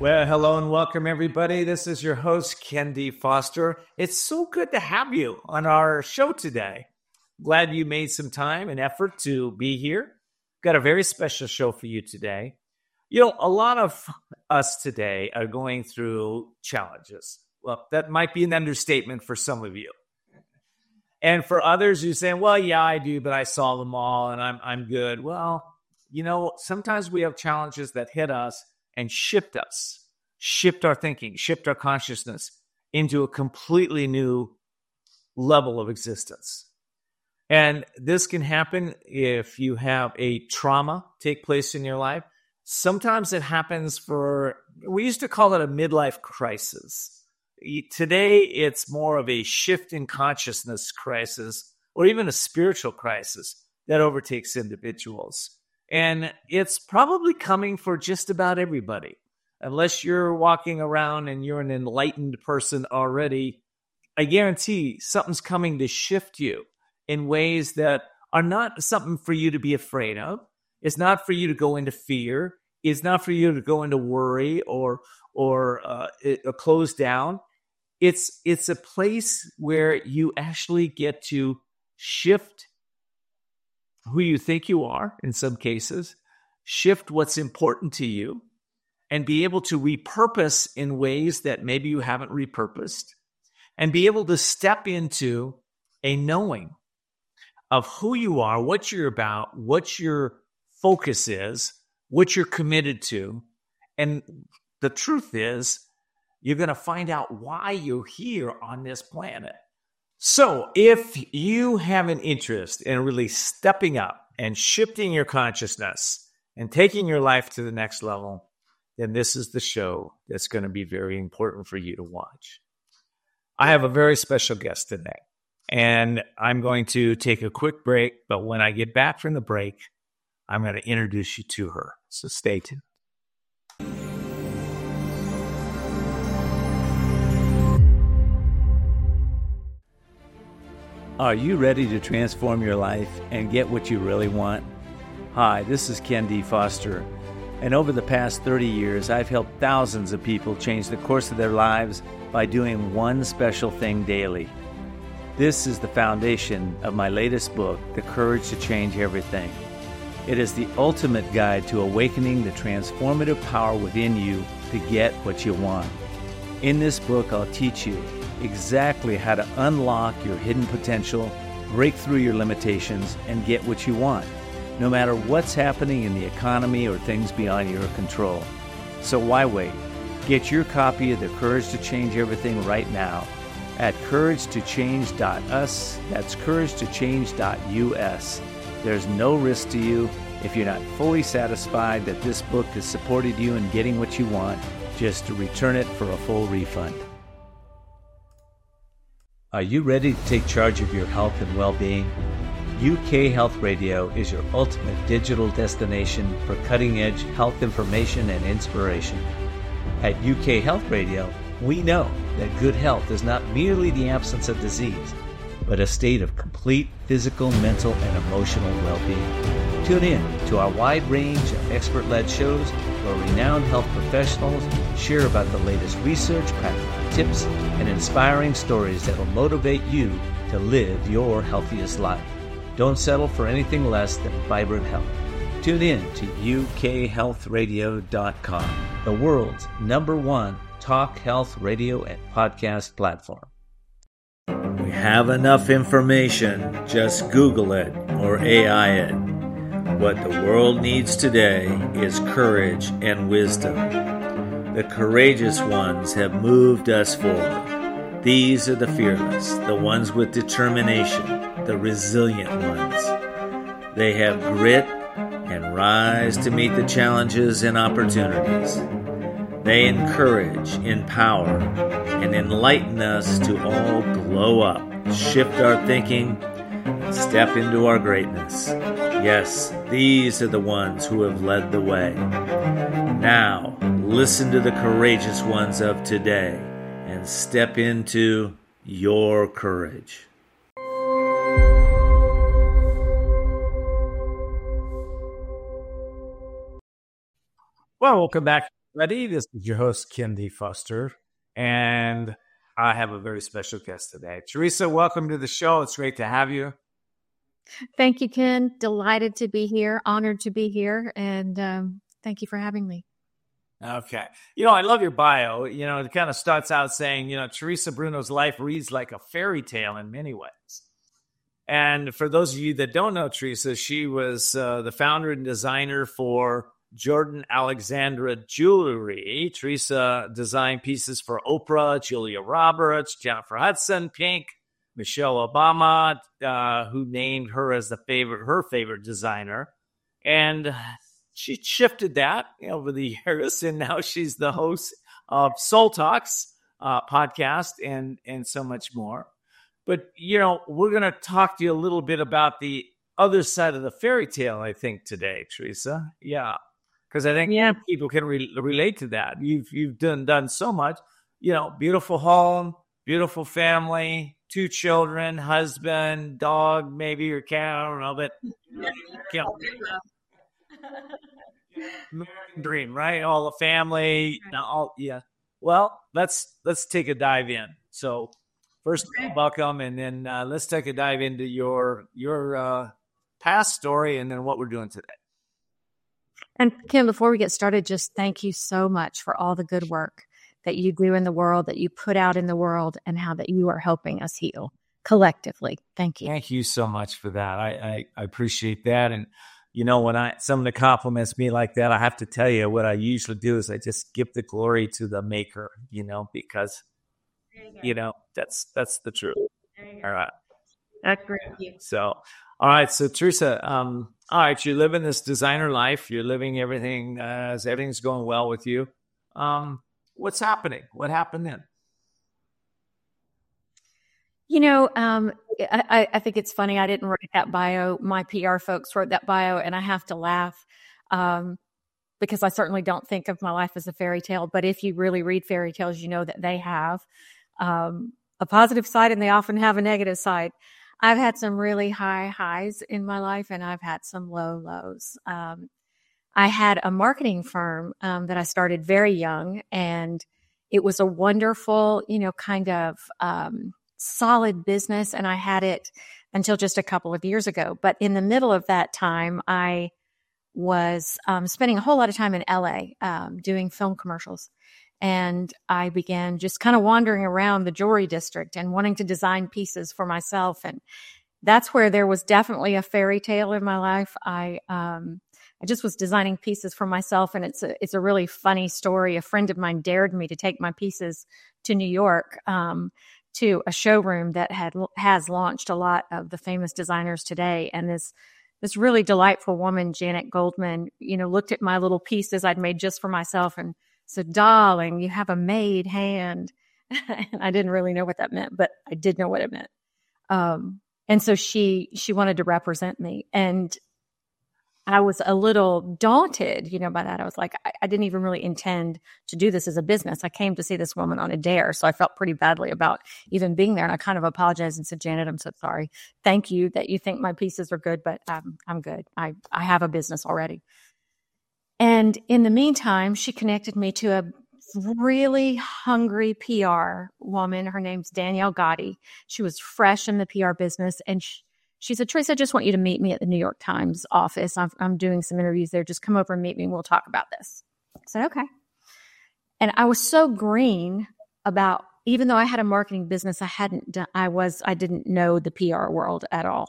Well, hello and welcome, everybody. This is your host, Ken D. Foster. It's so good to have you on our show today. Glad you made some time and effort to be here. Got a very special show for you today. You know, a lot of us today are going through challenges. Well, that might be an understatement for some of you. And for others, you're saying, well, yeah, I do, but I saw them all and I'm good. Well, you know, sometimes we have challenges that hit us and shift us, shift our thinking, shift our consciousness into a completely new level of existence. And this can happen if you have a trauma take place in your life. Sometimes it happens we used to call it a midlife crisis. Today, it's more of a shift in consciousness crisis or even a spiritual crisis that overtakes individuals. And it's probably coming for just about everybody. Unless you're walking around and you're an enlightened person already, I guarantee something's coming to shift you in ways that are not something for you to be afraid of. It's not for you to go into fear. It's not for you to go into worry or close down. It's a place where you actually get to shift who you think you are in some cases, shift what's important to you, and be able to repurpose in ways that maybe you haven't repurposed, and be able to step into a knowing of who you are, what you're about, what your focus is, what you're committed to. And the truth is, you're going to find out why you're here on this planet. So if you have an interest in really stepping up and shifting your consciousness and taking your life to the next level, then this is the show that's going to be very important for you to watch. I have a very special guest today, and I'm going to take a quick break, but when I get back from the break, I'm going to introduce you to her. So stay tuned. Are you ready to transform your life and get what you really want? Hi, this is Ken D. Foster, and over the past 30 years, I've helped thousands of people change the course of their lives by doing one special thing daily. This is the foundation of my latest book, The Courage to Change Everything. It is the ultimate guide to awakening the transformative power within you to get what you want. In this book, I'll teach you exactly how to unlock your hidden potential, break through your limitations, and get what you want, no matter what's happening in the economy or things beyond your control. So why wait? Get your copy of The Courage to Change Everything right now at couragetochange.us. That's couragetochange.us. There's no risk to you. If you're not fully satisfied that this book has supported you in getting what you want, just return it for a full refund. Are you ready to take charge of your health and well-being? UK Health Radio is your ultimate digital destination for cutting-edge health information and inspiration. At UK Health Radio, we know that good health is not merely the absence of disease, but a state of complete physical, mental, and emotional well-being. Tune in to our wide range of expert-led shows where renowned health professionals share about the latest research, practical tips, and inspiring stories that will motivate you to live your healthiest life. Don't settle for anything less than vibrant health. Tune in to ukhealthradio.com, the world's #1 talk health radio and podcast platform. We have enough information. Just Google it or AI it. What the world needs today is courage and wisdom. The courageous ones have moved us forward. These are the fearless, the ones with determination, the resilient ones. They have grit and rise to meet the challenges and opportunities. They encourage, empower, and enlighten us to all glow up, shift our thinking, and step into our greatness. Yes, these are the ones who have led the way. Now, listen to the courageous ones of today and step into your courage. Well, welcome back Ready? This is your host, Ken D. Foster, and I have a very special guest today. Teresa, welcome to the show. It's great to have you. Thank you, Ken. Delighted to be here, honored to be here, and thank you for having me. Okay. I love your bio. It kind of starts out saying, Teresa Bruno's life reads like a fairy tale in many ways. And for those of you that don't know Teresa, she was the founder and designer for Jordan Alexandra Jewelry. Teresa designed pieces for Oprah, Julia Roberts, Jennifer Hudson, Pink, Michelle Obama, who named her as her favorite designer. And she shifted that over the years, and now she's the host of Soul Talks podcast and so much more. But, we're going to talk to you a little bit about the other side of the fairy tale, I think, today, Teresa. Yeah, because I think people can relate to that. You've done so much, beautiful home, beautiful family, 2 children, husband, dog, maybe your cat, I don't know, but American dream, right? All the family, Well, let's take a dive in. So first, welcome, and then let's take a dive into your past story, and then what we're doing today. And Kim, before we get started, just thank you so much for all the good work that you do in the world, that you put out in the world, and how that you are helping us heal collectively. Thank you. Thank you so much for that. I appreciate that. And, when someone compliments me like that, I have to tell you what I usually do is I just give the glory to the maker, because, that's the truth. All right. That's great. So, all right. So Teresa, all right, you're living this designer life. You're living everything as everything's going well with you. What's happening? What happened then? I think it's funny. I didn't write that bio. My PR folks wrote that bio, and I have to laugh because I certainly don't think of my life as a fairy tale. But if you really read fairy tales, you know that they have a positive side, and they often have a negative side. I've had some really high highs in my life, and I've had some low lows. I had a marketing firm that I started very young, and it was a wonderful, kind of solid business, and I had it until just a couple of years ago. But in the middle of that time, I was spending a whole lot of time in LA doing film commercials. And I began just kind of wandering around the jewelry district and wanting to design pieces for myself. And that's where there was definitely a fairy tale in my life. I just was designing pieces for myself, and it's a really funny story. A friend of mine dared me to take my pieces to New York to a showroom that has launched a lot of the famous designers today. And this really delightful woman, Janet Goldman, looked at my little pieces I'd made just for myself and said, "Darling, you have a made hand." And I didn't really know what that meant, but I did know what it meant. And so she wanted to represent me. And I was a little daunted, by that. I was like, I didn't even really intend to do this as a business. I came to see this woman on a dare. So I felt pretty badly about even being there. And I kind of apologized and said, "Janet, I'm so sorry. Thank you that you think my pieces are good, but I'm good. I have a business already." And in the meantime, she connected me to a really hungry PR woman. Her name's Danielle Gotti. She was fresh in the PR business, and she said, "Teresa, I just want you to meet me at the New York Times office. I'm doing some interviews there. Just come over and meet me, and we'll talk about this." I said, "Okay." And I was so green about, even though I had a marketing business, I didn't know the PR world at all.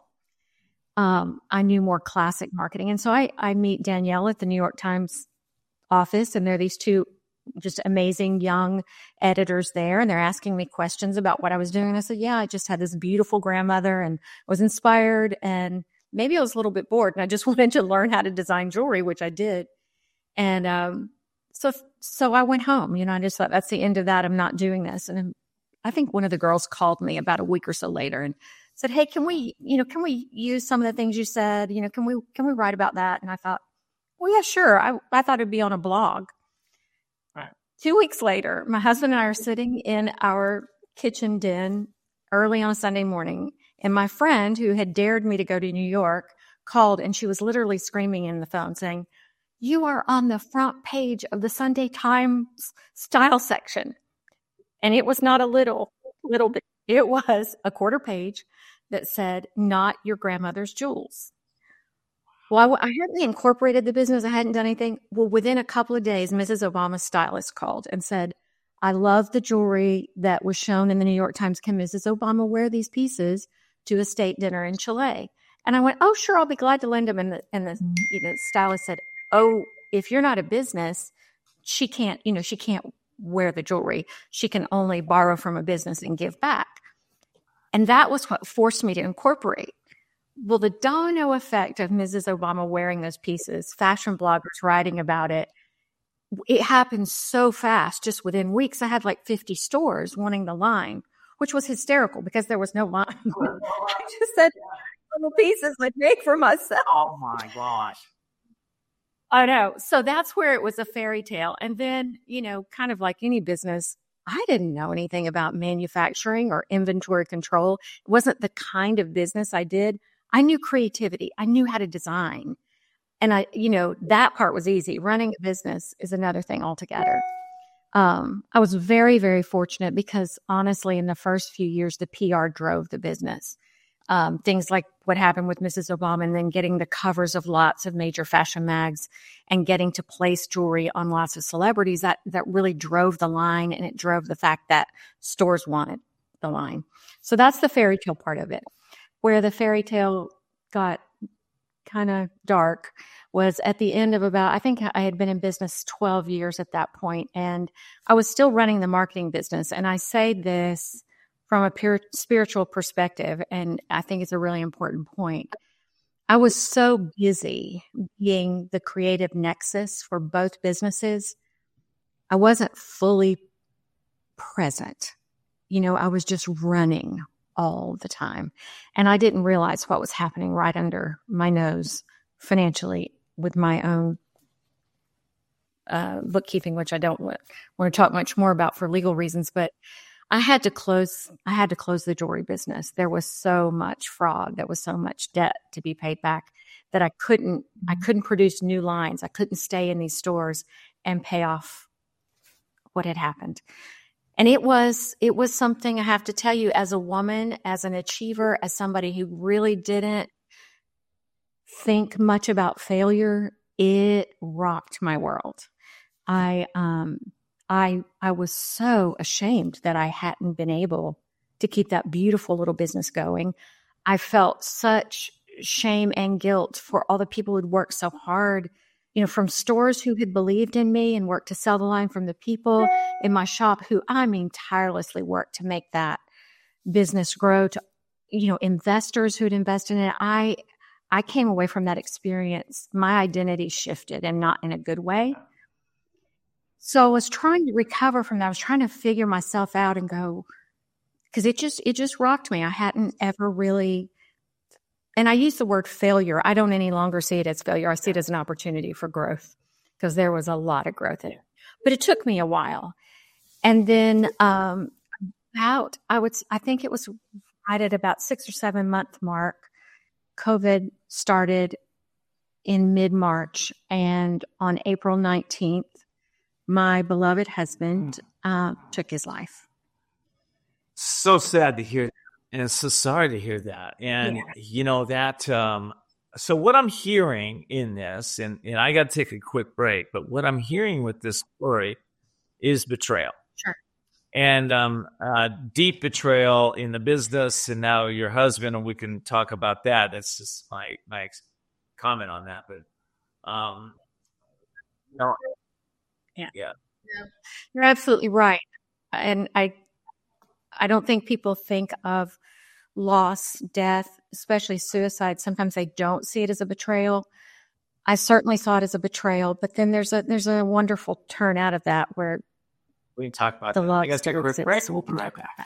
I knew more classic marketing. And so I meet Danielle at the New York Times office, and there are these 2 just amazing young editors there, and they're asking me questions about what I was doing. And I said, "Yeah, I just had this beautiful grandmother and was inspired, and maybe I was a little bit bored, and I just wanted to learn how to design jewelry," which I did. And so I went home. I just thought, that's the end of that. I'm not doing this. And I think one of the girls called me about a week or so later and said, "Hey, can we use some of the things you said? Can we write about that?" And I thought, well, yeah, sure. I thought it'd be on a blog. Right. 2 weeks later, my husband and I are sitting in our kitchen den early on a Sunday morning, and my friend who had dared me to go to New York called, and she was literally screaming in the phone saying, you are on the front page of the Sunday Times style section. And it was not a little bit. It was a quarter page that said, not your grandmother's jewels. Well, I hadn't incorporated the business. I hadn't done anything. Well, within a couple of days, Mrs. Obama's stylist called and said, I love the jewelry that was shown in the New York Times. Can Mrs. Obama wear these pieces to a state dinner in Chile? And I went, oh, sure, I'll be glad to lend them. And the stylist said, oh, if you're not a business, she can't wear the jewelry. She can only borrow from a business and give back. And that was what forced me to incorporate. Well, the domino effect of Mrs. Obama wearing those pieces, fashion bloggers writing about it, it happened so fast. Just within weeks, I had like 50 stores wanting the line, which was hysterical because there was no line. I just said little pieces I'd make for myself. Oh my gosh. I know. So that's where it was a fairy tale. And then, kind of like any business, I didn't know anything about manufacturing or inventory control. It wasn't the kind of business I did. I knew creativity. I knew how to design. And that part was easy. Running a business is another thing altogether. I was very, very fortunate because honestly, in the first few years, the PR drove the business. Things like what happened with Mrs. Obama and then getting the covers of lots of major fashion mags and getting to place jewelry on lots of celebrities, that really drove the line, and it drove the fact that stores wanted the line. So that's the fairy tale part of it. Where the fairy tale got kind of dark was at the end of I think I had been in business 12 years at that point, and I was still running the marketing business. And I say this from a pure spiritual perspective, and I think it's a really important point. I was so busy being the creative nexus for both businesses, I wasn't fully present. I was just running all the time. And I didn't realize what was happening right under my nose financially with my own bookkeeping, which I don't want to talk much more about for legal reasons, but I had to close the jewelry business. There was so much fraud. There was so much debt to be paid back that I couldn't produce new lines. I couldn't stay in these stores and pay off what had happened. And it was something, I have to tell you, as a woman, as an achiever, as somebody who really didn't think much about failure, it rocked my world. I was so ashamed that I hadn't been able to keep that beautiful little business going. I felt such shame and guilt for all the people who'd worked so hard, from stores who had believed in me and worked to sell the line, from the people in my shop who, tirelessly worked to make that business grow, to, investors who'd invested in it. I came away from that experience. My identity shifted, and not in a good way. So I was trying to recover from that. I was trying to figure myself out and go, because it just rocked me. I hadn't ever really, and I use the word failure. I don't any longer see it as failure. I see it as an opportunity for growth, because there was a lot of growth in it. But it took me a while. And then I think it was right at about 6 or 7 month mark, COVID started in mid-March. And on April 19th, my beloved husband took his life. So sad to hear that, and so sorry to hear that. And so what I'm hearing in this, and I got to take a quick break, but what I'm hearing with this story is betrayal. Sure. And deep betrayal in the business, and now your husband, and we can talk about that. That's just my comment on that. But Yeah. You're absolutely right. And I don't think people think of loss, death, especially suicide. Sometimes they don't see it as a betrayal. I certainly saw it as a betrayal, but then there's a wonderful turn out of that where we can talk about the that. love. I guess take a quick break. So we'll be right back.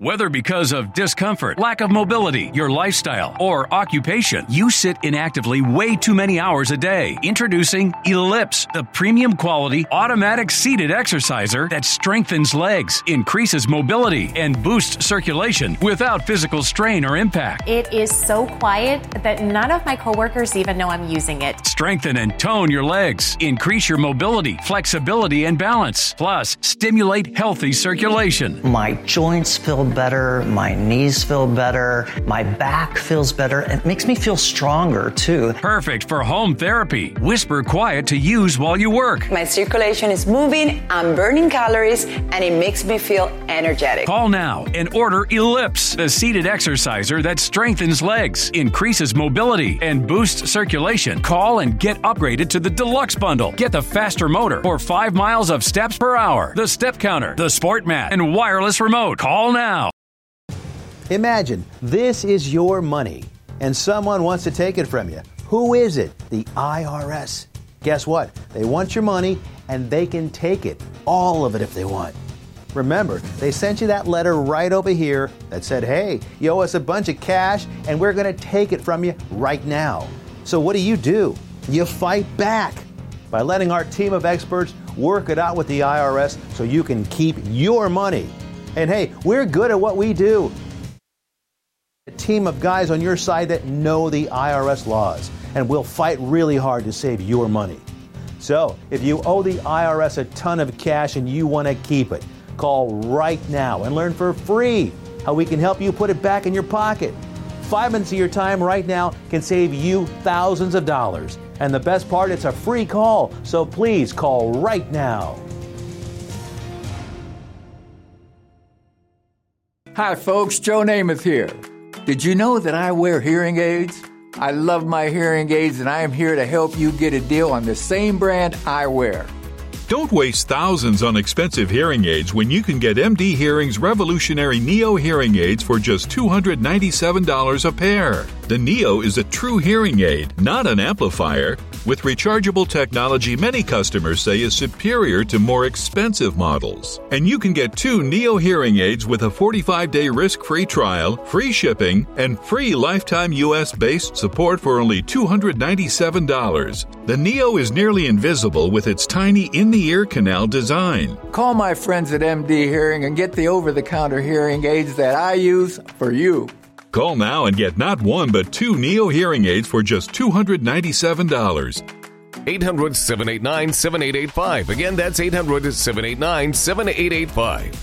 Whether because of discomfort, lack of mobility, your lifestyle, or occupation, you sit inactively way too many hours a day. Introducing Ellipse, the premium quality automatic seated exerciser that strengthens legs, increases mobility, and boosts circulation without physical strain or impact. It is so quiet that none of my coworkers even know I'm using it. Strengthen and tone your legs, increase your mobility, flexibility, and balance. Plus, stimulate healthy circulation. My joints feel better, my knees feel better, my back feels better. It makes me feel stronger too. Perfect for home therapy. Whisper quiet to use while you work. My circulation is moving, I'm burning calories, and it makes me feel energetic. Call now and order Ellipse, the seated exerciser that strengthens legs, increases mobility, and boosts circulation. Call and get upgraded to the Deluxe Bundle. Get the faster motor for 5 miles of steps per hour, the step counter, the sport mat, and wireless remote. Call now. Imagine this is your money and someone wants to take it from you. Who is it? The IRS. Guess what? They want your money and they can take it. All of it if they want. Remember, they sent you that letter right over here that said, hey, you owe us a bunch of cash and we're going to take it from you right now. So what do? You fight back by letting our team of experts work it out with the IRS so you can keep your money. And hey, we're good at what we do. A team of guys on your side that know the IRS laws, and we'll fight really hard to save your money. So, if you owe the IRS a ton of cash and you want to keep it, call right now and learn for free how we can help you put it back in your pocket. 5 minutes of your time right now can save you thousands of dollars. And the best part, it's a free call, so please call right now. Hi folks, Joe Namath here. Did you know that I wear hearing aids? I love my hearing aids and I am here to help you get a deal on the same brand I wear. Don't waste thousands on expensive hearing aids when you can get MD Hearing's revolutionary Neo hearing aids for just $297 a pair. The Neo is a true hearing aid, not an amplifier. With rechargeable technology many customers say is superior to more expensive models. And you can get 2 Neo hearing aids with a 45-day risk-free trial, free shipping, and free lifetime US-based support for only $297. The Neo is nearly invisible with its tiny in-the-ear canal design. Call my friends at MD Hearing and get the over-the-counter hearing aids that I use for you. Call now and get not 1 but 2 Neo hearing aids for just $297. 800-789-7885. Again, that's 800-789-7885.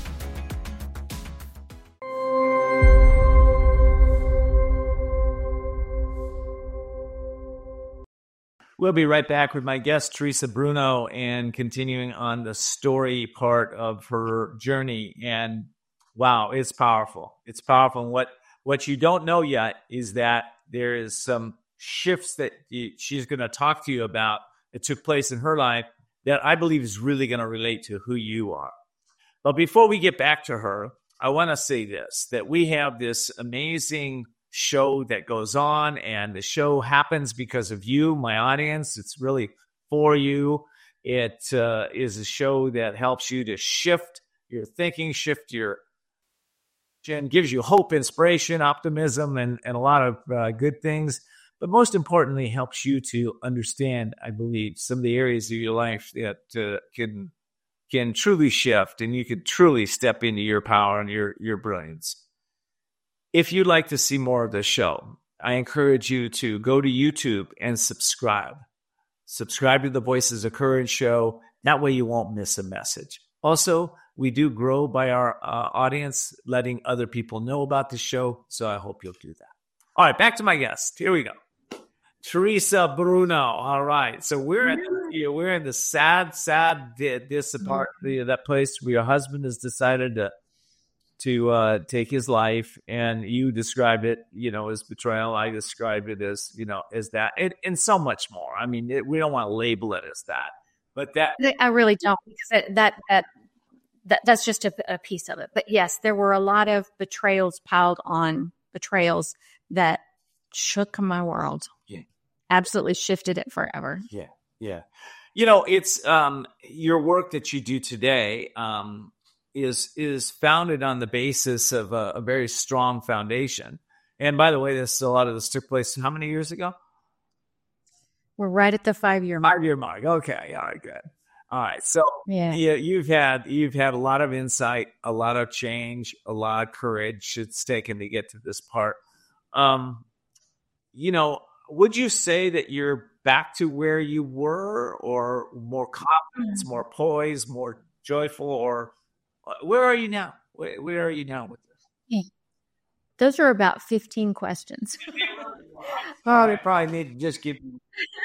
We'll be right back with my guest, Teresa Bruno, and continuing on the story part of her journey. And wow, it's powerful. It's powerful. And what you don't know yet is that there is some shifts that she's going to talk to you about that took place in her life that I believe is really going to relate to who you are. But before we get back to her, I want to say this, that we have this amazing show that goes on, and the show happens because of you, my audience. It's really for you. It is a show that helps you to shift your thinking, shift your and gives you hope, inspiration, optimism, and a lot of good things. But most importantly, helps you to understand, I believe, some of the areas of your life that can truly shift, and you can truly step into your power and your brilliance. If you'd like to see more of the show, I encourage you to go to YouTube and subscribe. Subscribe to the Voices of Courage show. That way you won't miss a message. Also, we do grow by our audience, letting other people know about the show, so I hope you'll do that. All right, back to my guest. Here we go. Teresa Bruno. All right, so we're in the sad that place where your husband has decided to take his life, and you described it, as betrayal. I described it as, as that, and so much more. I mean, we don't want to label it as that, but that I really don't, because that's just a piece of it. But yes, there were a lot of betrayals piled on betrayals that shook my world. Yeah. Absolutely shifted it forever. Yeah. It's your work that you do today. is founded on the basis of a very strong foundation. And by the way, a lot of this took place how many years ago? We're right at the 5-year mark. 5-year mark. Okay. All right. Good. All right. So Yeah. you've had a lot of insight, a lot of change, a lot of courage it's taken to get to this part. Would you say that you're back to where you were, or more confidence, more poised, more joyful, or where are you now? Where are you now with this? Yeah. Those are about 15 questions. Oh, they probably need to just give you.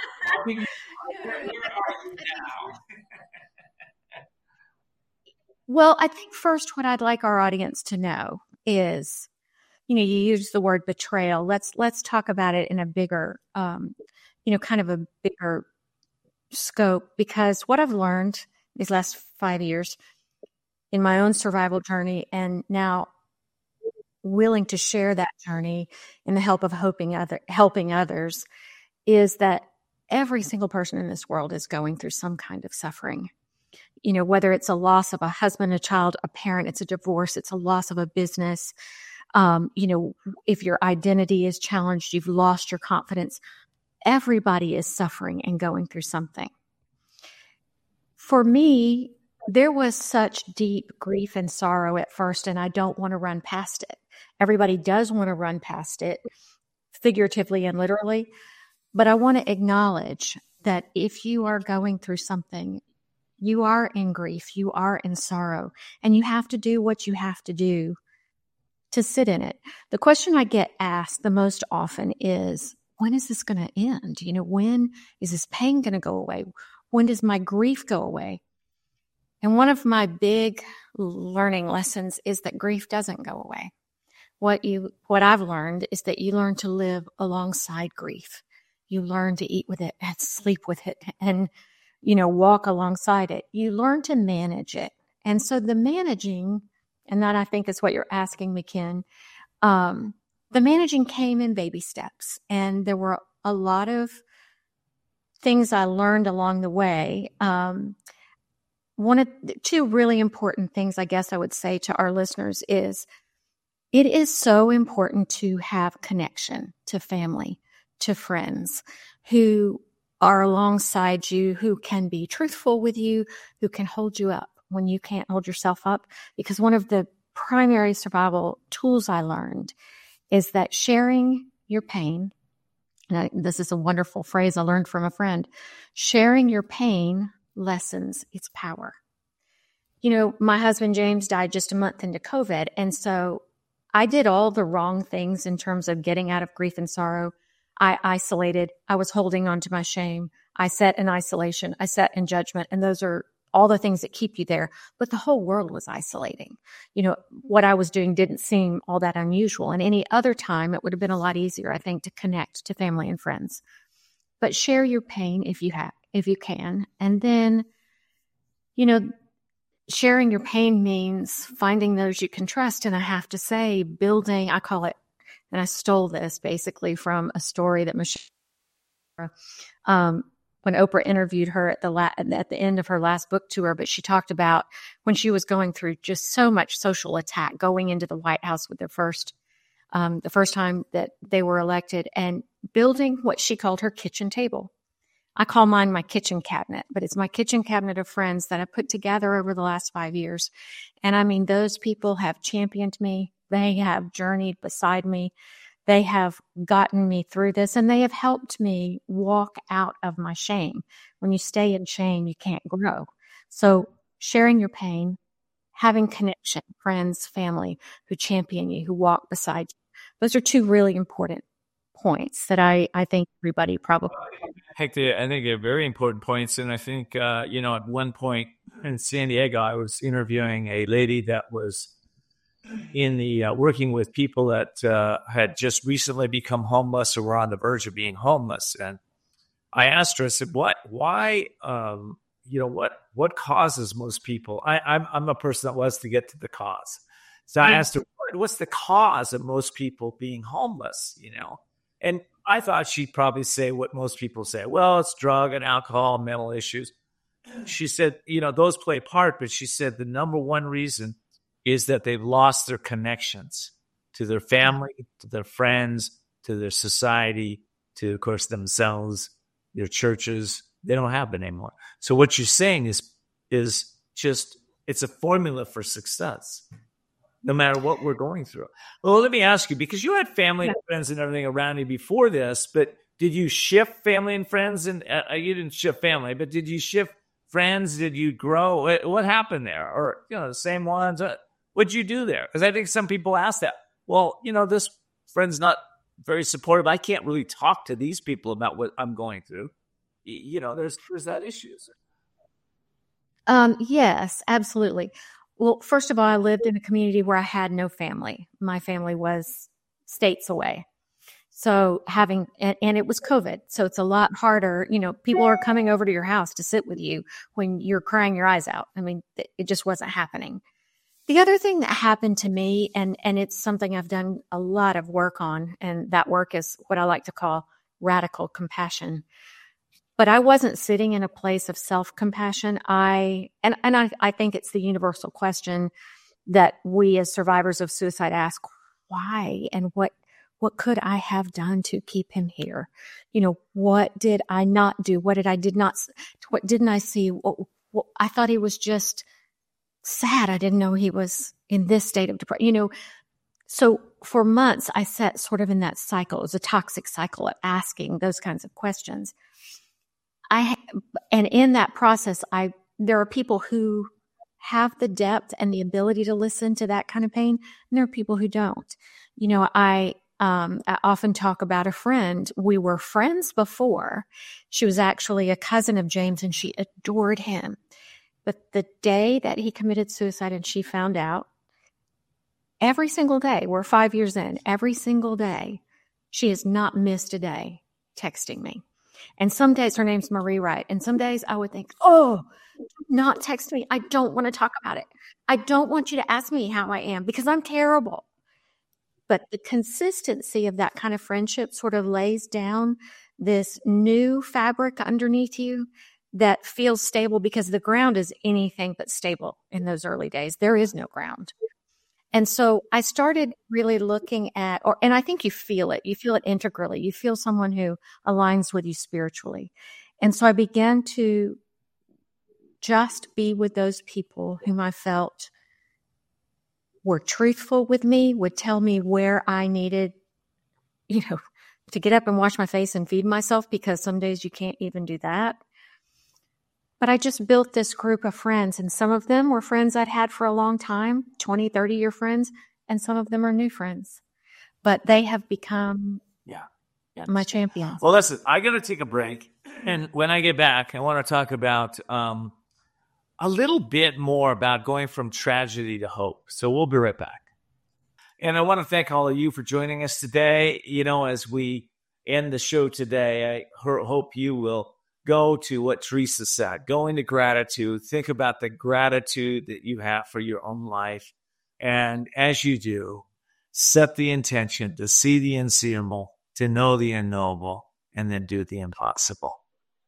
Well, I think first what I'd like our audience to know is, you use the word betrayal. Let's talk about it in a bigger, kind of a bigger scope, because what I've learned these last 5 years in my own survival journey, and now willing to share that journey in the help of helping others, is that every single person in this world is going through some kind of suffering. Whether it's a loss of a husband, a child, a parent, it's a divorce, it's a loss of a business. If your identity is challenged, you've lost your confidence. Everybody is suffering and going through something. For me, there was such deep grief and sorrow at first, and I don't want to run past it. Everybody does want to run past it, figuratively and literally. But I want to acknowledge that if you are going through something, you are in grief, you are in sorrow, and you have to do what you have to do to sit in it. The question I get asked the most often is, when is this going to end? When is this pain going to go away? When does my grief go away? And one of my big learning lessons is that grief doesn't go away. What I've learned is that you learn to live alongside grief. You learn to eat with it and sleep with it and, walk alongside it. You learn to manage it. And so the managing, and that I think is what you're asking me, Ken, the managing came in baby steps. And there were a lot of things I learned along the way. One of the two really important things I guess I would say to our listeners is, it is so important to have connection to family, to friends who are alongside you, who can be truthful with you, who can hold you up when you can't hold yourself up. Because one of the primary survival tools I learned is that sharing your pain, and this is a wonderful phrase I learned from a friend, sharing your pain lessens its power. My husband James died just a month into COVID, and so I did all the wrong things in terms of getting out of grief and sorrow. I isolated. I was holding on to my shame. I sat in isolation. I sat in judgment. And those are all the things that keep you there. But the whole world was isolating. What I was doing didn't seem all that unusual. And any other time, it would have been a lot easier, I think, to connect to family and friends. But share your pain if you can. And then, sharing your pain means finding those you can trust. And I have to say, building, I call it, and I stole this basically from a story that Michelle, when Oprah interviewed her at the end of her last book tour, but she talked about when she was going through just so much social attack, going into the White House with the first time that they were elected, and building what she called her kitchen table. I call mine my kitchen cabinet, but it's my kitchen cabinet of friends that I put together over the last 5 years. And I mean, those people have championed me. They have journeyed beside me. They have gotten me through this, and they have helped me walk out of my shame. When you stay in shame, you can't grow. So sharing your pain, having connection, friends, family who champion you, who walk beside you. Those are two really important points that I think everybody probably. I think they're very important points. And I think, at one point in San Diego, I was interviewing a lady that was in the working with people that had just recently become homeless or were on the verge of being homeless. And I asked her, I said, what causes most people? I'm a person that wants to get to the cause. So I asked her, what's the cause of most people being homeless, And I thought she'd probably say what most people say. Well, it's drug and alcohol, mental issues. she said, those play a part, but she said the number one reason is that they've lost their connections to their family, to their friends, to their society, to, of course, themselves, their churches. They don't have it anymore. So what you're saying is just, it's a formula for success, no matter what we're going through. Well, let me ask you, because you had family and friends and everything around you before this, but did you shift family and friends? And you didn't shift family, but did you shift friends? Did you grow? What happened there? Or, the same ones? What'd you do there? Because I think some people ask that. Well, this friend's not very supportive. I can't really talk to these people about what I'm going through. There's that issue. Yes, absolutely. Well, first of all, I lived in a community where I had no family. My family was states away. So and it was COVID. So it's a lot harder. People are coming over to your house to sit with you when you're crying your eyes out. I mean, it just wasn't happening. The other thing that happened to me, and it's something I've done a lot of work on, and that work is what I like to call radical compassion. But I wasn't sitting in a place of self-compassion. I think it's the universal question that we as survivors of suicide ask: why? And what could I have done to keep him here? What did I not do? What didn't I see? I thought he was just sad. I didn't know he was in this state of depression. So for months I sat sort of in that cycle. It was a toxic cycle of asking those kinds of questions. And in that process, there are people who have the depth and the ability to listen to that kind of pain, and there are people who don't. I often talk about a friend. We were friends before. She was actually a cousin of James, and she adored him. But the day that he committed suicide and she found out, every single day, we're 5 years in, every single day, she has not missed a day texting me. And some days her name's Marie Wright. And some days I would think, not text me. I don't want to talk about it. I don't want you to ask me how I am because I'm terrible. But the consistency of that kind of friendship sort of lays down this new fabric underneath you that feels stable, because the ground is anything but stable in those early days. There is no ground. And so I started really looking at, and I think you feel it integrally. You feel someone who aligns with you spiritually. And so I began to just be with those people whom I felt were truthful with me, would tell me where I needed, to get up and wash my face and feed myself, because some days you can't even do that. But I just built this group of friends, and some of them were friends I'd had for a long time, 20, 30-year friends, and some of them are new friends. But they have become my champions. Well, listen, I got to take a break. And when I get back, I want to talk about a little bit more about going from tragedy to hope. So we'll be right back. And I want to thank all of you for joining us today. As we end the show today, I hope you will go to what Teresa said. Go into gratitude. Think about the gratitude that you have for your own life. And as you do, set the intention to see the unseeable, to know the unknowable, and then do the impossible.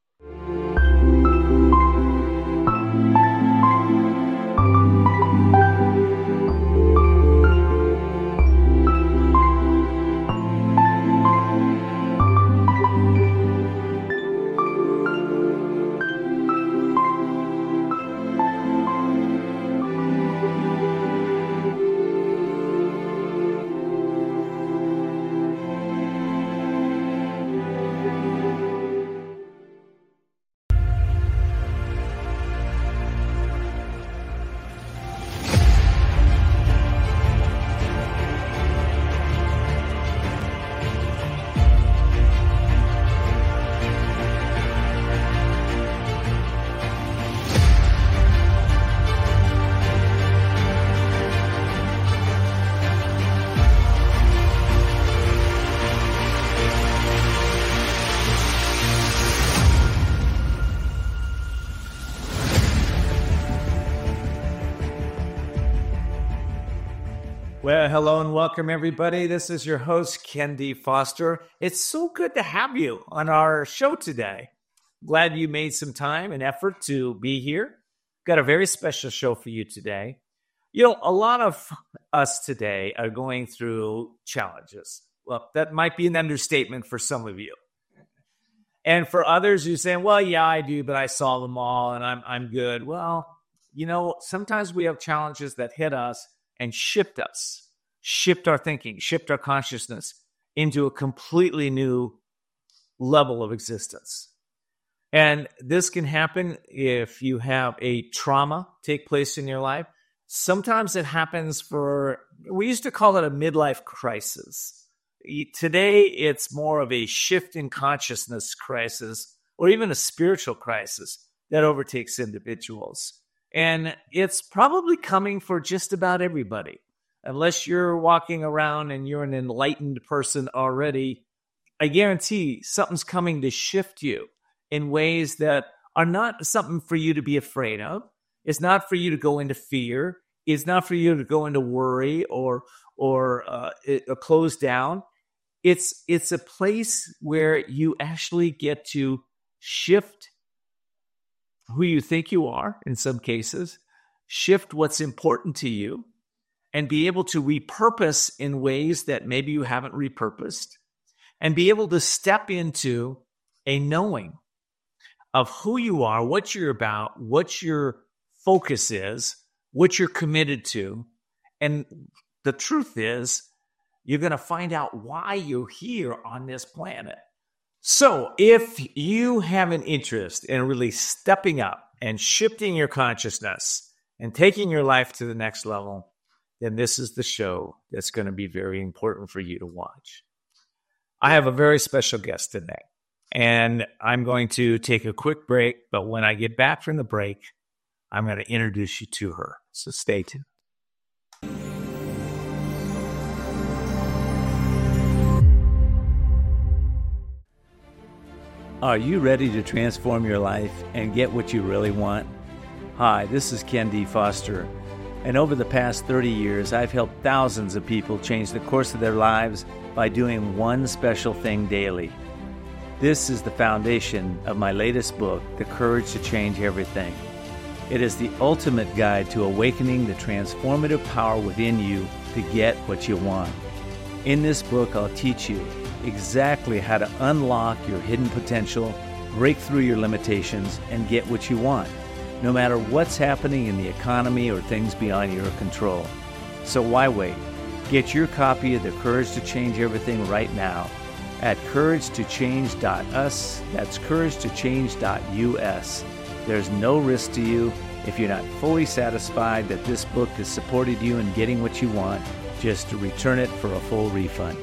Well, hello and welcome, everybody. This is your host, Ken D. Foster. It's so good to have you on our show today. Glad you made some time and effort to be here. Got a very special show for you today. A lot of us today are going through challenges. Well, that might be an understatement for some of you. And for others who say, well, yeah, I do, but I saw them all and I'm good. Well, sometimes we have challenges that hit us and shift our thinking, shift our consciousness into a completely new level of existence. And this can happen if you have a trauma take place in your life. Sometimes it happens we used to call it a midlife crisis. Today, it's more of a shift in consciousness crisis or even a spiritual crisis that overtakes individuals. And it's probably coming for just about everybody. Unless you're walking around and you're an enlightened person already, I guarantee something's coming to shift you in ways that are not something for you to be afraid of. It's not for you to go into fear. It's not for you to go into worry or close down. It's a place where you actually get to shift who you think you are in some cases, shift what's important to you, and be able to repurpose in ways that maybe you haven't repurposed, and be able to step into a knowing of who you are, what you're about, what your focus is, what you're committed to. And the truth is, you're going to find out why you're here on this planet. So if you have an interest in really stepping up and shifting your consciousness and taking your life to the next level, then this is the show that's going to be very important for you to watch. I have a very special guest today, and I'm going to take a quick break, but when I get back from the break, I'm going to introduce you to her. So stay tuned. Are you ready to transform your life and get what you really want? Hi, this is Ken D. Foster, and over the past 30 years, I've helped thousands of people change the course of their lives by doing one special thing daily. This is the foundation of my latest book, The Courage to Change Everything. It is the ultimate guide to awakening the transformative power within you to get what you want. In this book, I'll teach you exactly how to unlock your hidden potential, break through your limitations, and get what you want, no matter what's happening in the economy or things beyond your control. So why wait? Get your copy of The Courage to Change Everything right now at couragetochange.us. That's couragetochange.us. There's no risk to you. If you're not fully satisfied that this book has supported you in getting what you want, just to return it for a full refund.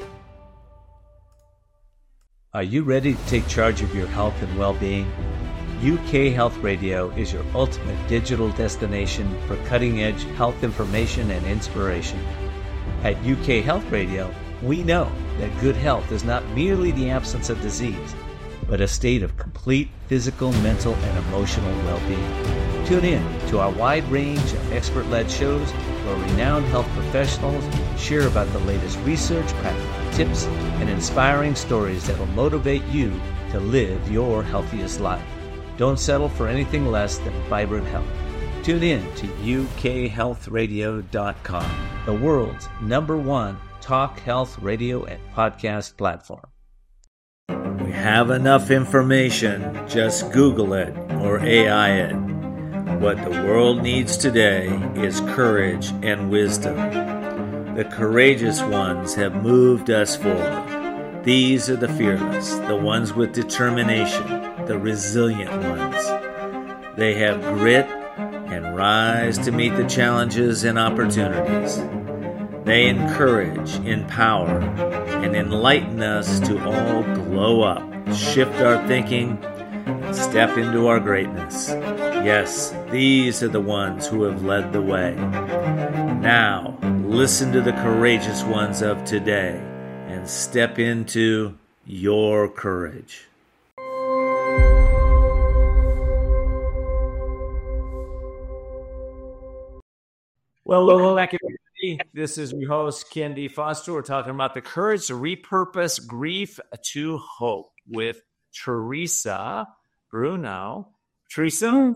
Are you ready to take charge of your health and well-being? UK Health Radio is your ultimate digital destination for cutting-edge health information and inspiration. At UK Health Radio, we know that good health is not merely the absence of disease, but a state of complete physical, mental, and emotional well-being. Tune in to our wide range of expert-led shows where renowned health professionals share about the latest research, practical tips, and inspiring stories that will motivate you to live your healthiest life. Don't settle for anything less than vibrant health. Tune in to ukhealthradio.com, the world's #1 talk health radio and podcast platform. We have enough information. Just Google it or AI it. What the world needs today is courage and wisdom. The courageous ones have moved us forward. These are the fearless, the ones with determination, the resilient ones. They have grit and rise to meet the challenges and opportunities. They encourage, empower, and enlighten us to all glow up, shift our thinking, and step into our greatness. Yes, these are the ones who have led the way. Now, listen to the courageous ones of today and step into your courage. Well, welcome back, everybody. This is your host, Ken D. Foster. We're talking about the courage to repurpose grief to hope with Teresa Bruno. Teresa,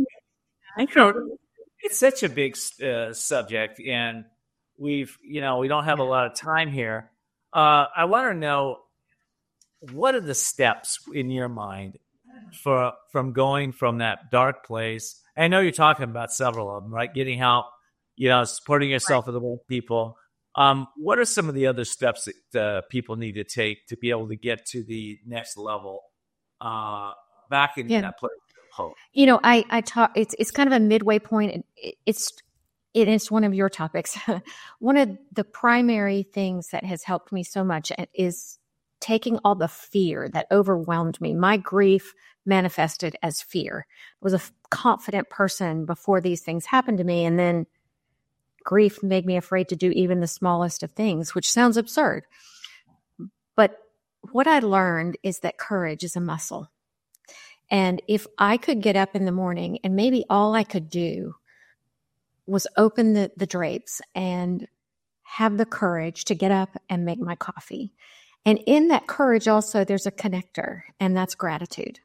it's such a big subject, and we don't have a lot of time here. I want to know, what are the steps in your mind from going from that dark place? I know you're talking about several of them, right? Getting help, supporting yourself with the right people. What are some of the other steps that people need to take to be able to get to the next level, back in that place of hope? I talk. It's kind of a midway point. It's one of your topics. One of the primary things that has helped me so much is taking all the fear that overwhelmed me. My grief manifested as fear. I was a confident person before these things happened to me, and then grief made me afraid to do even the smallest of things, which sounds absurd. But what I learned is that courage is a muscle. And if I could get up in the morning and maybe all I could do was open the drapes and have the courage to get up and make my coffee. And in that courage also, there's a connector, and that's gratitude.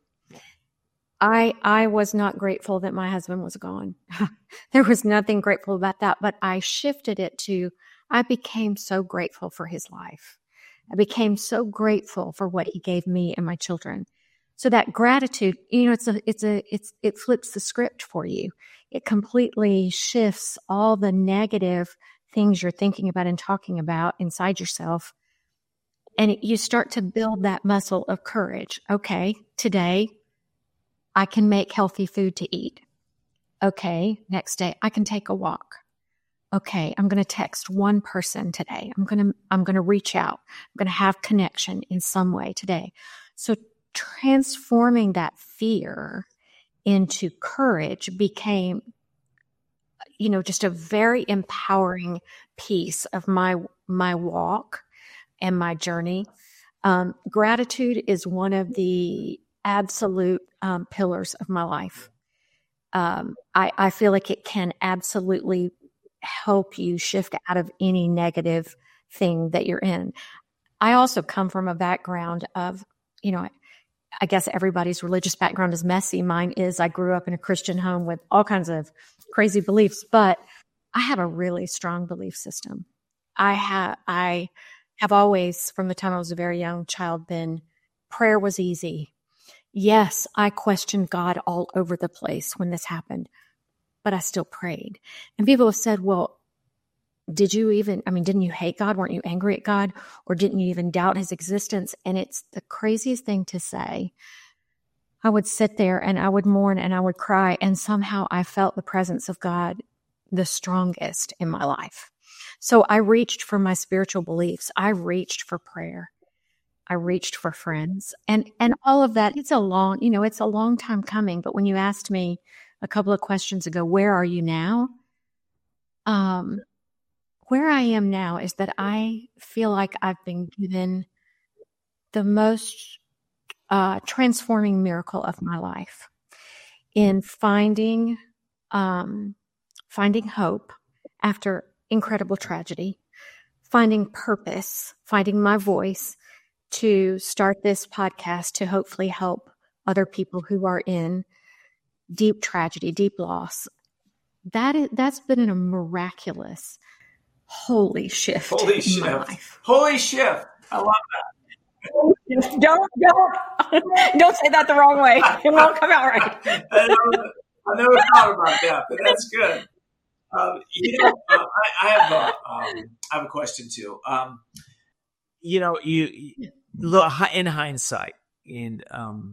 I was not grateful that my husband was gone. There was nothing grateful about that, but I shifted it to, I became so grateful for his life. I became so grateful for what he gave me and my children. So that gratitude, it flips the script for you. It completely shifts all the negative things you're thinking about and talking about inside yourself. And you start to build that muscle of courage. Okay, today I can make healthy food to eat. Okay, next day I can take a walk. Okay, I'm going to text one person today. I'm going to reach out. I'm going to have connection in some way today. So transforming that fear into courage became, just a very empowering piece of my walk and my journey. Gratitude is one of the absolute pillars of my life. I feel like it can absolutely help you shift out of any negative thing that you're in. I also come from a background of, I guess everybody's religious background is messy. Mine is, I grew up in a Christian home with all kinds of crazy beliefs, but I have a really strong belief system. I have always, from the time I was a very young child, prayer was easy. Yes, I questioned God all over the place when this happened, but I still prayed. And people have said, well, didn't you hate God? Weren't you angry at God? Or didn't you even doubt his existence? And it's the craziest thing to say. I would sit there and I would mourn and I would cry, and somehow I felt the presence of God the strongest in my life. So I reached for my spiritual beliefs. I reached for prayer. I reached for friends, and all of that. It's a long time coming. But when you asked me a couple of questions ago, where are you now? Where I am now is that I feel like I've been given the most transforming miracle of my life in finding hope after incredible tragedy, finding purpose, finding my voice to start this podcast to hopefully help other people who are in deep tragedy, deep loss. That's been a miraculous holy shift in my life. Holy shift. I love that. Don't say that the wrong way. It won't come out right. I never thought about that, but that's good. I have a question too. You look in hindsight, in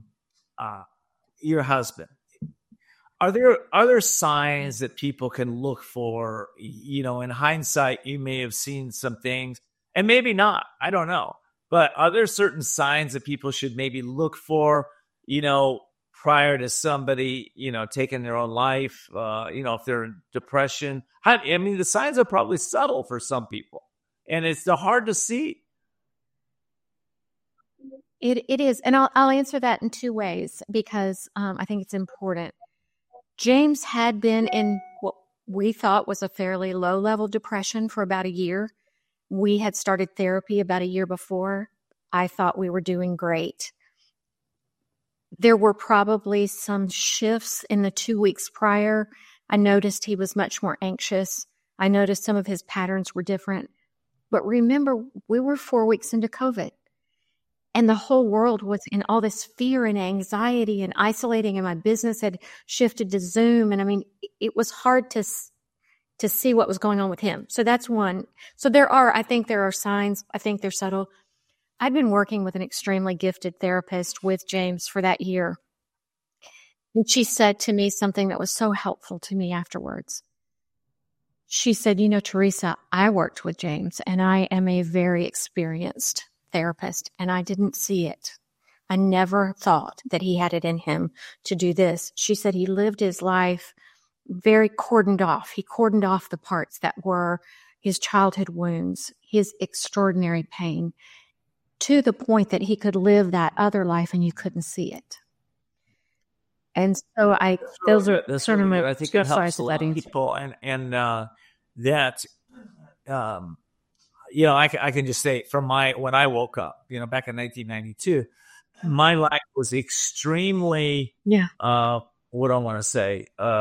your husband. Are there signs that people can look for? In hindsight, you may have seen some things, and maybe not. I don't know. But are there certain signs that people should maybe look for? Prior to somebody, taking their own life, if they're in depression. The signs are probably subtle for some people, and it's hard to see. It is. And I'll answer that in two ways because I think it's important. James had been in what we thought was a fairly low-level depression for about a year. We had started therapy about a year before. I thought we were doing great. There were probably some shifts in the 2 weeks prior. I noticed he was much more anxious. I noticed some of his patterns were different. But remember, we were 4 weeks into COVID, and the whole world was in all this fear and anxiety and isolating, and my business had shifted to Zoom. And I mean, it was hard to see what was going on with him. So that's one. So I think there are signs. I think they're subtle. I'd been working with an extremely gifted therapist with James for that year. And she said to me something that was so helpful to me afterwards. She said, Teresa, I worked with James and I am a very experienced therapist and I didn't see it. I never thought that he had it in him to do this. She said he lived his life very cordoned off. He cordoned off the parts that were his childhood wounds, his extraordinary pain, to the point that he could live that other life and you couldn't see it. And so those are sort of my I think it helps a lot of people, and that I can just say from when I woke up, back in 1992, my life was extremely what I want to say.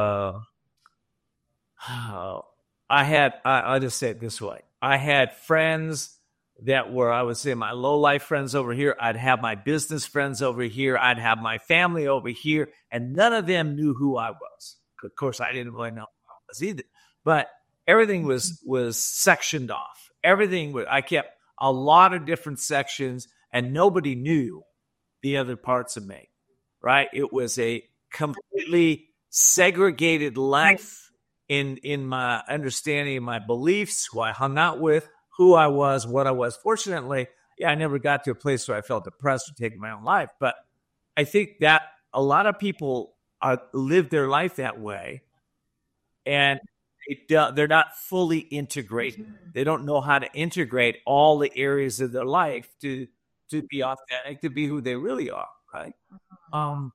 I'll just say it this way: I had friends that were, I would say, my low-life friends over here. I'd have my business friends over here. I'd have my family over here. And none of them knew who I was. Of course, I didn't really know who I was either. But everything was sectioned off. I kept a lot of different sections, and nobody knew the other parts of me, right? It was a completely segregated life in my understanding of my beliefs, who I hung out with, who I was, what I was. Fortunately, I never got to a place where I felt depressed or taking my own life. But I think that a lot of people live their life that way, and they're not fully integrated. They don't know how to integrate all the areas of their life to be authentic, to be who they really are, right? I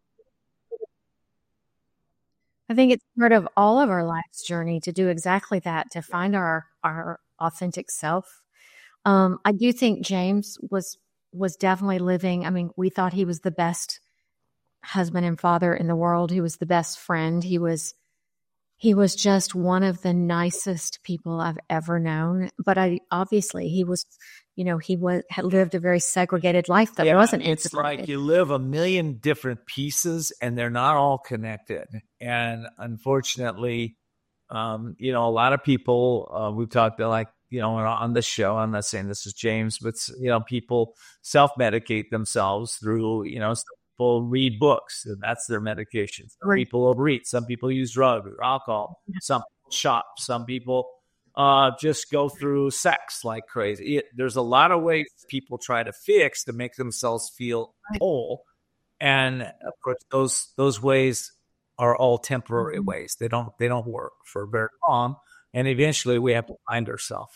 think it's part of all of our life's journey to do exactly that, to find our authentic self. I do think James was definitely living. I mean, we thought he was the best husband and father in the world. He was the best friend. He was just one of the nicest people I've ever known. But obviously he had lived a very segregated life that wasn't integrated. It's like you live a million different pieces and they're not all connected. And unfortunately, a lot of people, we've talked to on the show, I'm not saying this is James, but, people self-medicate themselves through, some people read books, and that's their medication. Some people overeat. Some people use drugs or alcohol. Some people shop. Some people just go through sex like crazy. There's a lot of ways people try to fix to make themselves feel whole. And of course, those ways are all temporary ways. They don't work for very long. And eventually we have to find ourselves.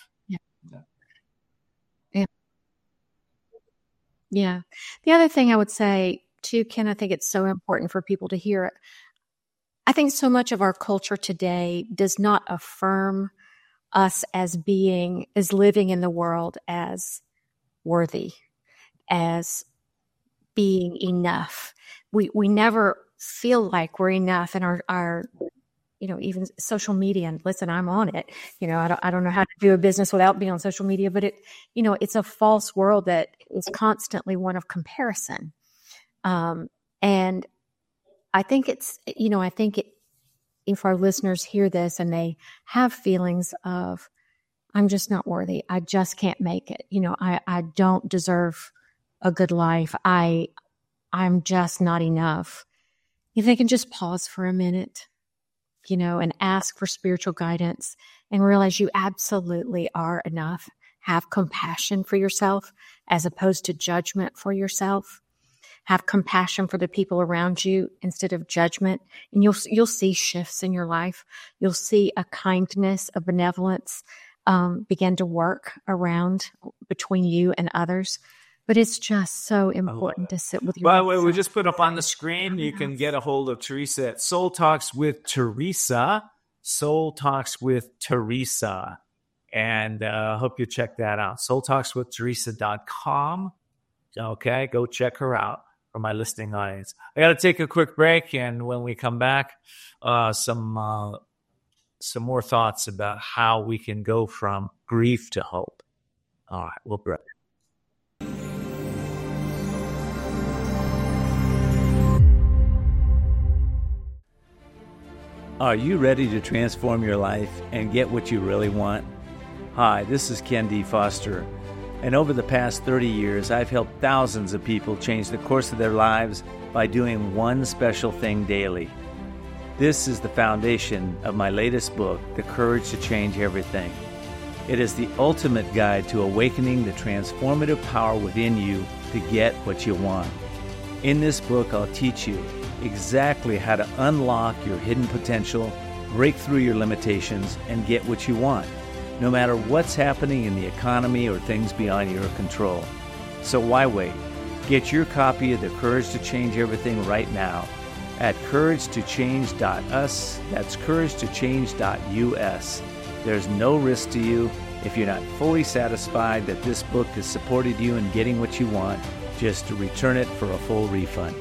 Yeah. The other thing I would say too, Ken, I think it's so important for people to hear it. I think so much of our culture today does not affirm us as living in the world as worthy, as being enough. We never feel like we're enough in our even social media. And listen, I'm on it. I don't know how to do a business without being on social media, but it's a false world that is constantly one of comparison. And I think if our listeners hear this and they have feelings of, I'm just not worthy, I just can't make it, I don't deserve a good life, I'm just not enough, if they can just pause for a minute, and ask for spiritual guidance and realize you absolutely are enough. Have compassion for yourself as opposed to judgment for yourself. Have compassion for the people around you instead of judgment. And you'll see shifts in your life. You'll see a kindness, a benevolence begin to work around between you and others. But it's just so important to sit with yourself. By the way, we just put up on the screen. You can get a hold of Teresa at Soul Talks with Teresa. Soul Talks with Teresa. And I hope you check that out. SoulTalksWithTeresa.com. Okay, go check her out. for my listening audience. I got to take a quick break, and when we come back, some more thoughts about how we can go from grief to hope. All right, we'll be right back. Are you ready to transform your life and get what you really want? Hi, this is Ken D. Foster, and over the past 30 years, I've helped thousands of people change the course of their lives by doing one special thing daily. This is the foundation of my latest book, The Courage to Change Everything. It is the ultimate guide to awakening the transformative power within you to get what you want. In this book, I'll teach you exactly how to unlock your hidden potential, break through your limitations, and get what you want, no matter what's happening in the economy or things beyond your control. So why wait? Get your copy of The Courage to Change Everything right now at couragetochange.us. That's couragetochange.us. There's no risk to you. If you're not fully satisfied that this book has supported you in getting what you want, just to return it for a full refund.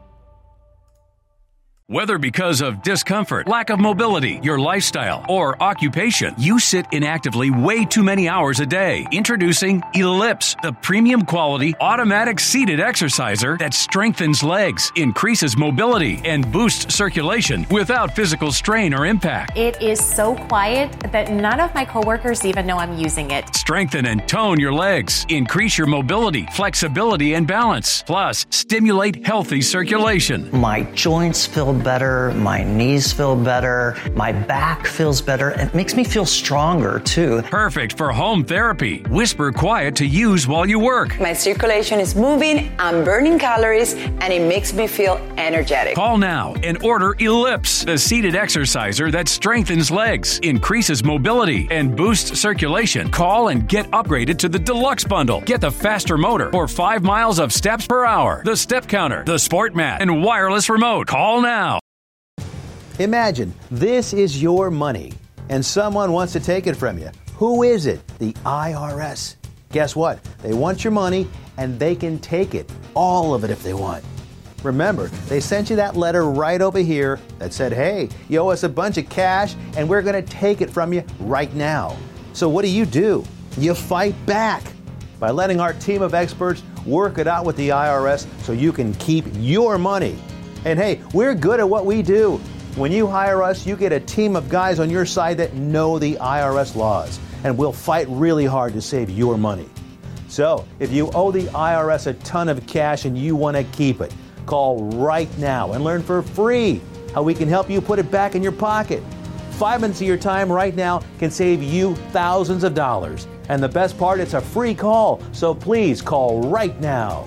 Whether because of discomfort, lack of mobility, your lifestyle, or occupation, you sit inactively way too many hours a day. Introducing Ellipse, the premium quality automatic seated exerciser that strengthens legs, increases mobility, and boosts circulation without physical strain or impact. It is so quiet that none of my coworkers even know I'm using it. Strengthen and tone your legs, increase your mobility, flexibility, and balance. Plus, stimulate healthy circulation. My joints feel better, my knees feel better, my back feels better. It makes me feel stronger too. Perfect for home therapy. Whisper quiet to use while you work. My circulation is moving, I'm burning calories, and it makes me feel energetic. Call now and order Ellipse, the seated exerciser that strengthens legs, increases mobility, and boosts circulation. Call and get upgraded to the Deluxe Bundle. Get the faster motor or 5 miles of steps per hour, the step counter, the sport mat, and wireless remote. Call now. Imagine this is your money and someone wants to take it from you. Who is it? The IRS. Guess what? They want your money and they can take it, all of it if they want. Remember, they sent you that letter right over here that said, hey, you owe us a bunch of cash and we're going to take it from you right now. So what do? You fight back by letting our team of experts work it out with the IRS so you can keep your money. And hey, we're good at what we do. When you hire us, you get a team of guys on your side that know the IRS laws, and we'll fight really hard to save your money. So, if you owe the IRS a ton of cash and you want to keep it, call right now and learn for free how we can help you put it back in your pocket. 5 minutes of your time right now can save you thousands of dollars. And the best part, it's a free call, so please call right now.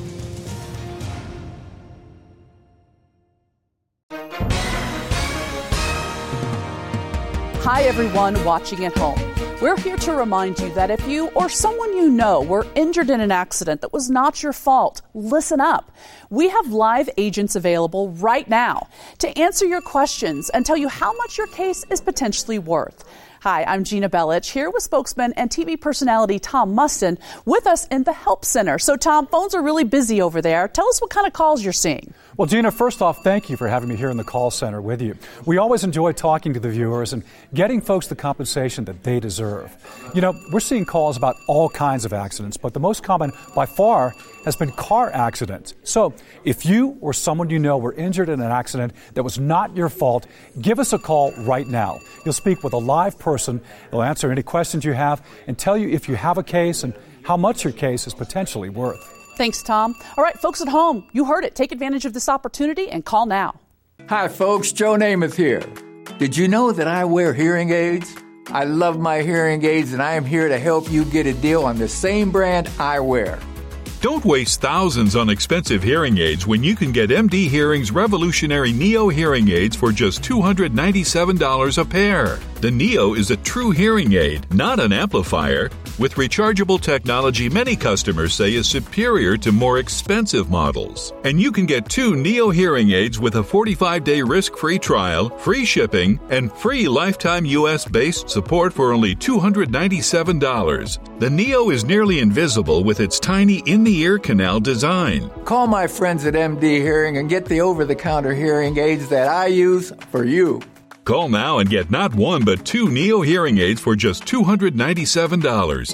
Hi, everyone watching at home. We're here to remind you that if you or someone you know were injured in an accident that was not your fault, listen up. We have live agents available right now to answer your questions and tell you how much your case is potentially worth. Hi, I'm Gina Bellich, here with spokesman and TV personality Tom Mustin with us in the Help Center. So, Tom, phones are really busy over there. Tell us what kind of calls you're seeing. Well, Gina, first off, thank you for having me here in the call center with you. We always enjoy talking to the viewers and getting folks the compensation that they deserve. You know, we're seeing calls about all kinds of accidents, but the most common by far has been car accidents. So if you or someone you know were injured in an accident that was not your fault, give us a call right now. You'll speak with a live person. They'll answer any questions you have and tell you if you have a case and how much your case is potentially worth. Thanks, Tom. All right, folks at home, you heard it. Take advantage of this opportunity and call now. Hi, folks. Joe Namath here. Did you know that I wear hearing aids? I love my hearing aids, and I am here to help you get a deal on the same brand I wear. Don't waste thousands on expensive hearing aids when you can get MD Hearing's revolutionary Neo hearing aids for just $297 a pair. The Neo is a true hearing aid, not an amplifier. with rechargeable technology many customers say is superior to more expensive models. And you can get 2 Neo hearing aids with a 45-day risk-free trial, free shipping, and free lifetime U.S.-based support for only $297. The Neo is nearly invisible with its tiny in-the-ear canal design. Call my friends at MD Hearing and get the over-the-counter hearing aids that I use for you. Call now and get not 1 but 2 Neo hearing aids for just $297.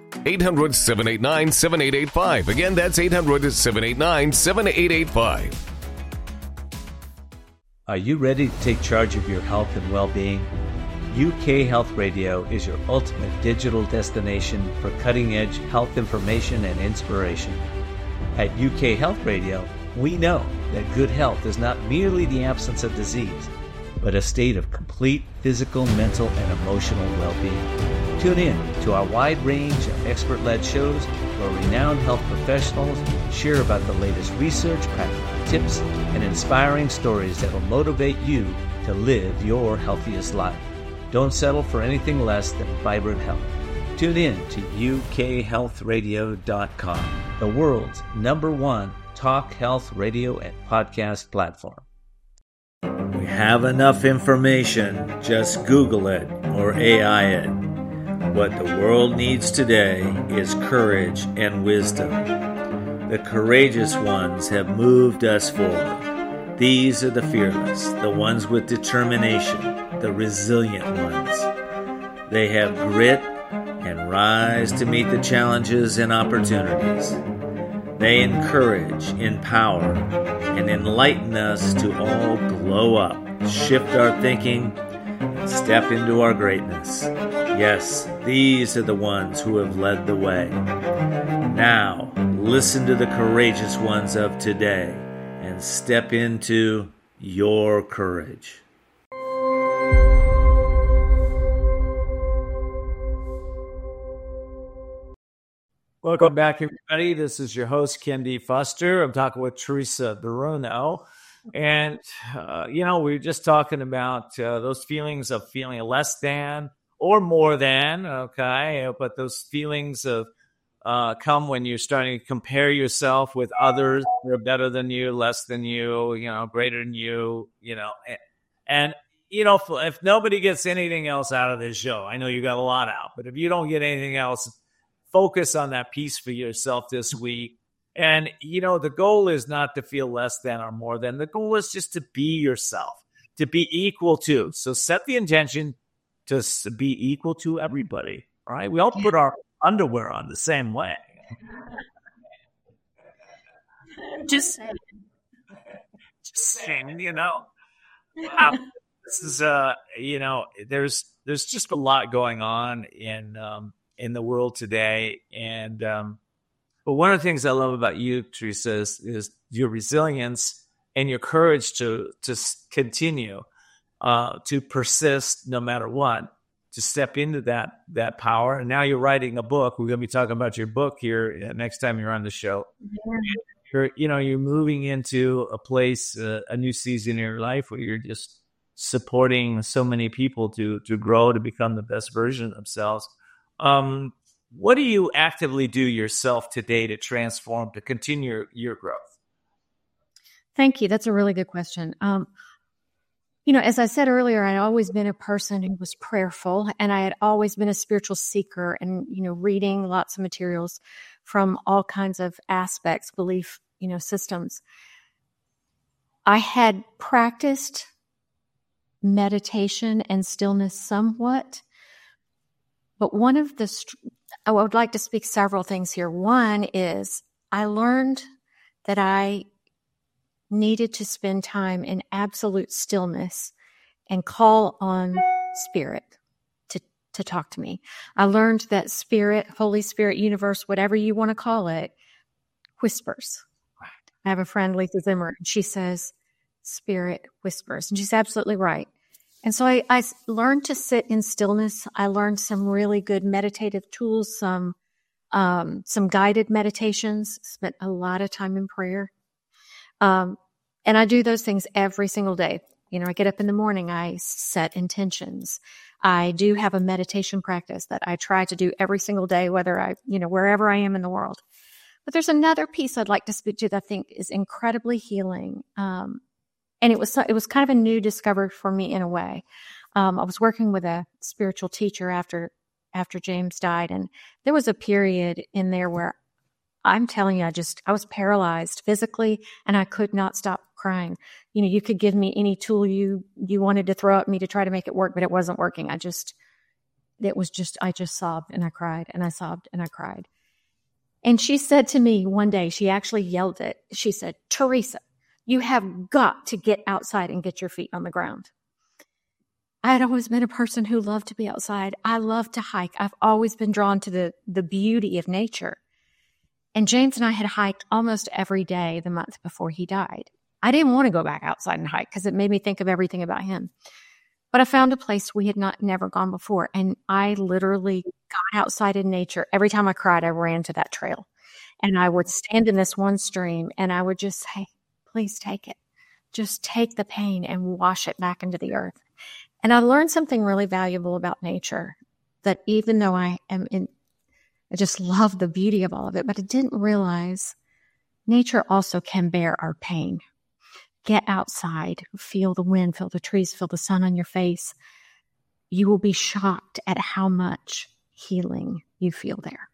800-789-7885. Again, that's 800-789-7885. Are you ready to take charge of your health and well-being? UK Health Radio is your ultimate digital destination for cutting-edge health information and inspiration. At UK Health Radio, we know that good health is not merely the absence of disease, but a state of complete physical, mental, and emotional well-being. Tune in to our wide range of expert-led shows where renowned health professionals share about the latest research, practical tips, and inspiring stories that will motivate you to live your healthiest life. Don't settle for anything less than vibrant health. Tune in to ukhealthradio.com, the world's #1 talk health radio and podcast platform. We have enough information. Just Google it or AI it. What the world needs today is courage and wisdom. The courageous ones have moved us forward. These are the fearless, the ones with determination, the resilient ones. They have grit and rise to meet the challenges and opportunities. They encourage, empower, and enlighten us to all glow up, shift our thinking, and step into our greatness. Yes, these are the ones who have led the way. Now, listen to the courageous ones of today and step into your courage. Welcome back, everybody. This is your host, Ken D. Foster. I'm talking with Teresa Bruno. And, we were just talking about those feelings of feeling less than or more than, okay? But those feelings of come when you're starting to compare yourself with others who are better than you, less than you, greater than you, And, if nobody gets anything else out of this show, I know you got a lot out, but if you don't get anything else, focus on that piece for yourself this week. And, the goal is not to feel less than or more than. The goal is just to be yourself, to be equal to. So set the intention to be equal to everybody, all right? We all put our underwear on the same way. Just saying, this is, there's just a lot going on in the world today. And, but one of the things I love about you, Teresa, is your resilience and your courage to continue, to persist no matter what, to step into that power. And now you're writing a book. We're going to be talking about your book here next time you're on the show. Yeah. You're moving into a place, a new season in your life where you're just supporting so many people to grow, to become the best version of themselves. What do you actively do yourself today to transform, to continue your growth? Thank you. That's a really good question. As I said earlier, I'd always been a person who was prayerful, and I had always been a spiritual seeker and, reading lots of materials from all kinds of aspects, belief, systems. I had practiced meditation and stillness somewhat, but I would like to speak several things here. One is I learned that I needed to spend time in absolute stillness and call on Spirit to talk to me. I learned that Spirit, Holy Spirit, universe, whatever you want to call it, whispers. I have a friend, Lisa Zimmer, and she says, Spirit whispers. And she's absolutely right. And so I learned to sit in stillness. I learned some really good meditative tools, some guided meditations, spent a lot of time in prayer. And I do those things every single day. I get up in the morning, I set intentions. I do have a meditation practice that I try to do every single day, wherever I am in the world. But there's another piece I'd like to speak to that I think is incredibly healing. And it was kind of a new discovery for me in a way. I was working with a spiritual teacher after James died, and there was a period in there where I'm telling you, I was paralyzed physically, and I could not stop crying. You could give me any tool you wanted to throw at me to try to make it work, but it wasn't working. I just sobbed and I cried, and I sobbed and I cried. And she said to me one day, she actually yelled it. She said, "Teresa, you have got to get outside and get your feet on the ground." I had always been a person who loved to be outside. I love to hike. I've always been drawn to the beauty of nature. And James and I had hiked almost every day the month before he died. I didn't want to go back outside and hike because it made me think of everything about him. But I found a place we had never gone before. And I literally got outside in nature. Every time I cried, I ran to that trail. And I would stand in this one stream and I would just say, "Please take it. Just take the pain and wash it back into the earth." And I learned something really valuable about nature, that even though I just love the beauty of all of it, but I didn't realize nature also can bear our pain. Get outside, feel the wind, feel the trees, feel the sun on your face. You will be shocked at how much healing you feel there.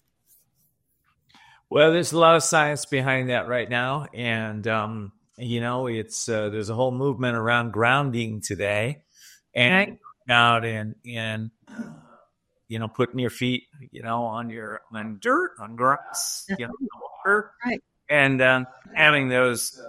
Well, there's a lot of science behind that right now. And, it's there's a whole movement around grounding today. And out and putting your feet, on dirt, on grass, water, right, and having those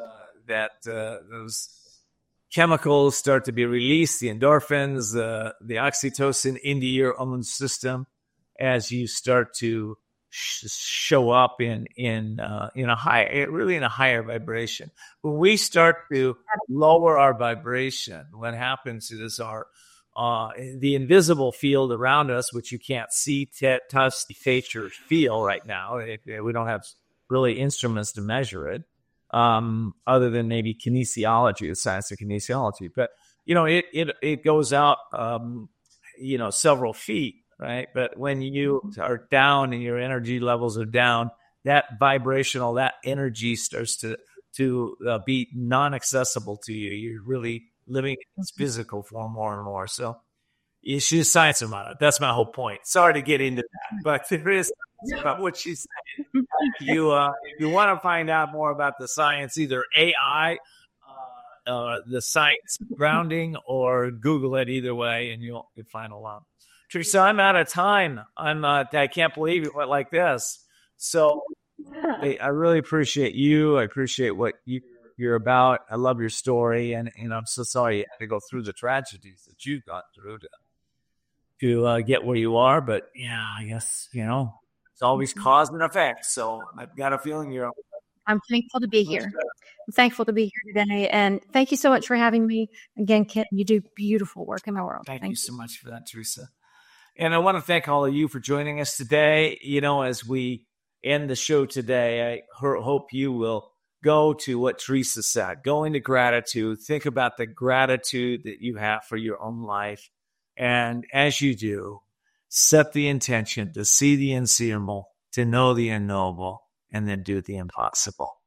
chemicals start to be released, the endorphins, the oxytocin into your own system as you start to show up in a higher vibration. When we start to lower our vibration, what happens is the invisible field around us, which you can't see, touch, taste, or feel right now. We don't have really instruments to measure it, other than maybe kinesiology, the science of kinesiology. But it goes out, several feet. Right. But when you are down and your energy levels are down, that vibrational, that energy starts to be non-accessible to you. You're really living in its physical form more and more. So you should science about it. That's my whole point. Sorry to get into that, but there is about what she's saying. If you want to find out more about the science, either AI, the science grounding, or Google it, either way, and you'll find a lot. Teresa, I'm out of time. I can't believe it went like this. So I really appreciate you. I appreciate what you're about. I love your story, and I'm so sorry you had to go through the tragedies that you got through to get where you are. But yeah, I guess it's always cause and effect. So I've got a feeling you're. I'm thankful to be here. I'm thankful to be here today, and thank you so much for having me again, Kit. You do beautiful work in the world. Thank you so much for that, Teresa. And I want to thank all of you for joining us today. As we end the show today, I hope you will go to what Teresa said. Go into gratitude. Think about the gratitude that you have for your own life. And as you do, set the intention to see the unseeable, to know the unknowable, and then do the impossible.